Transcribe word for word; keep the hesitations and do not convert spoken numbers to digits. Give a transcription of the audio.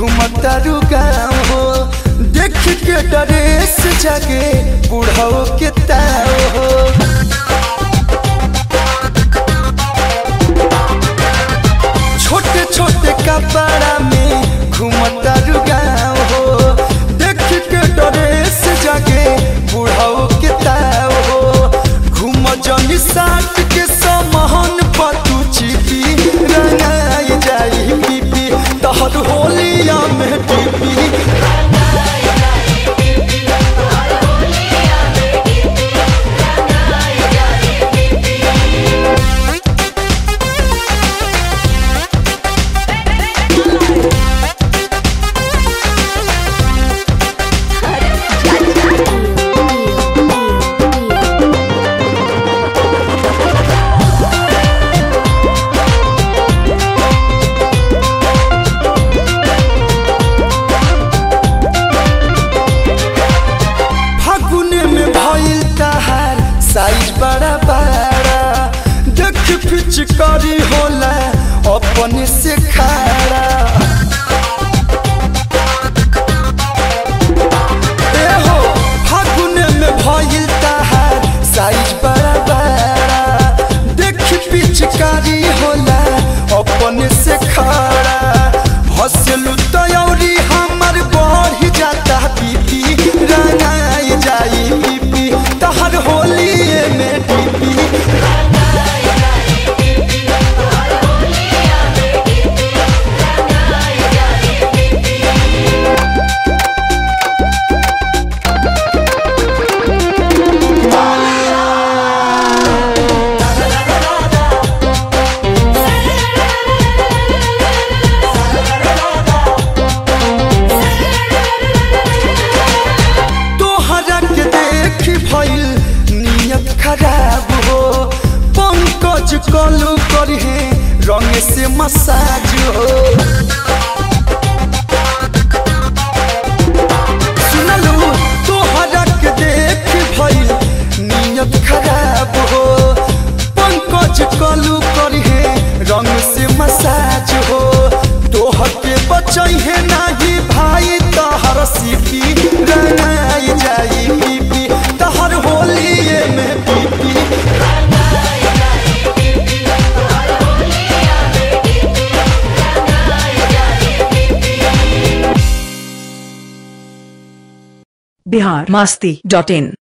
घूमता गाँव हो देख के ड्रेस जागे बुढ़ाओ के ताव हो। छोटे छोटे कपड़ा में घूमता गाँव हो देख के ड्रेस जागे बुढ़ाओ के ताव हो। घूम जनी साथ के समहन पतू चिपी रंगाई जाई पीपी तहर होलिया में टीपी। साइज बड़ा बड़ा देख पिचकारी होला अपने से खाड़ा। ए हो फागुन में भइल तहार साइज बड़ा बड़ा देख पिचकारी होला अपने से खाड़ा। हंसलू तयौरी हमार बढ़ जाता बीपी रंगाई जाई बीपी तहर होली में टीपी। तोहरा के देख भइल नियत खराब हो पंकज कलू करी रंग से मसाज हो। सुनलू तोहरा के देख भइल नियत खराब हो पंकज कलू करी रंग से मसाज हो। तोहर के बचई है नाही भाई तहर सीपी रंगाई जाई पीपी तहर होली में पीपी। बिहार मस्ती डॉट इन।